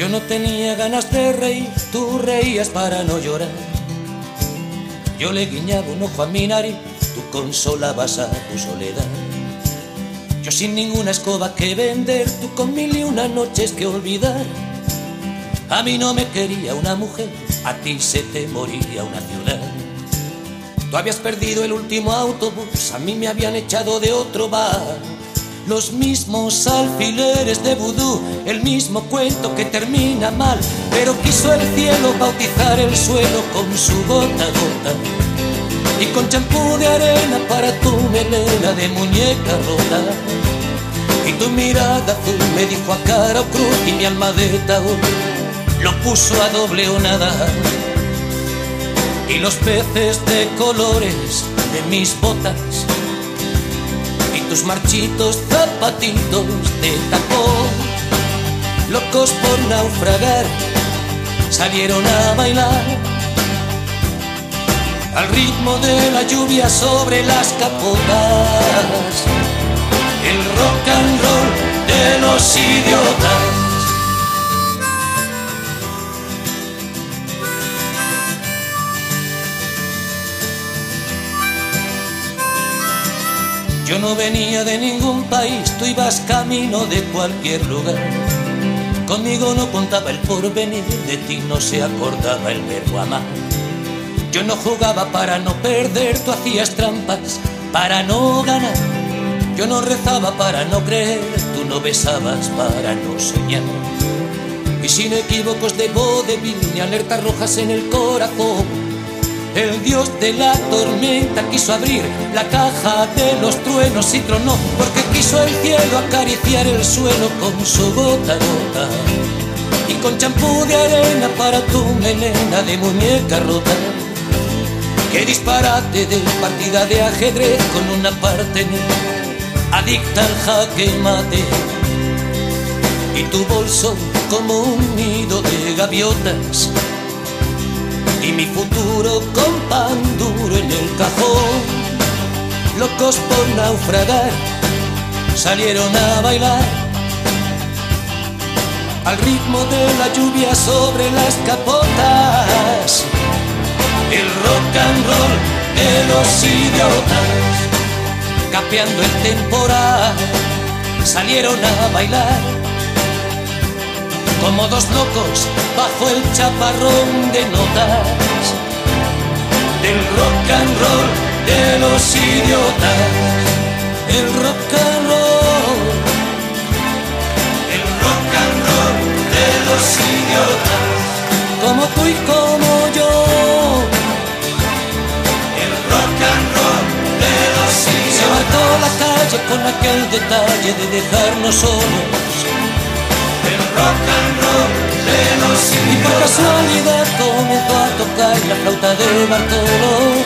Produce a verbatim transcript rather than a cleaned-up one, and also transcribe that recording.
Yo no tenía ganas de reír, tú reías para no llorar. Yo le guiñaba un ojo a mi nariz, tú consolabas a tu soledad. Yo sin ninguna escoba que vender, tú con mil y una noches que olvidar. A mí no me quería una mujer, a ti se te moría una ciudad. Tú habías perdido el último autobús, a mí me habían echado de otro bar. Los mismos alfileres de vudú, el mismo cuento que termina mal. Pero quiso el cielo bautizar el suelo con su gota a gota, y con champú de arena para tu melena de muñeca rota. Y tu mirada azul me dijo a cara o cruz, y mi alma de taúd lo puso a doble o nada. Y los peces de colores de mis botas y tus marchitos zapatitos de tacón, locos por naufragar, salieron a bailar al ritmo de la lluvia sobre las capotas, el rock and roll de los idiotas. Yo no venía de ningún país, tú ibas camino de cualquier lugar. Conmigo no contaba el porvenir, de ti no se acordaba el verbo amar. Yo no jugaba para no perder, tú hacías trampas para no ganar. Yo no rezaba para no creer, tú no besabas para no soñar. Y sin equívocos de vodevil ni alertas rojas en el corazón, el dios de la tormenta quiso abrir la caja de los truenos y tronó, porque quiso el cielo acariciar el suelo con su gota a gota, y con champú de arena para tu melena de muñeca rota. Qué disparate de partida de ajedrez con una parte adicta al jaque mate, y tu bolso como un nido de gaviotas, y mi futuro con pan duro en el cajón. Locos por naufragar, salieron a bailar al ritmo de la lluvia sobre las capotas, el rock and roll de los idiotas. Capeando el temporal, salieron a bailar como dos locos bajo el chaparrón de notas del rock and roll de los idiotas. El rock and roll, el rock and roll de los idiotas, como tú y como yo. El rock and roll de los idiotas se mató la calle con aquel detalle de dejarnos solos. Rock and roll de los idiotas. Y por casualidad comenzó a tocar la flauta de Bartolo.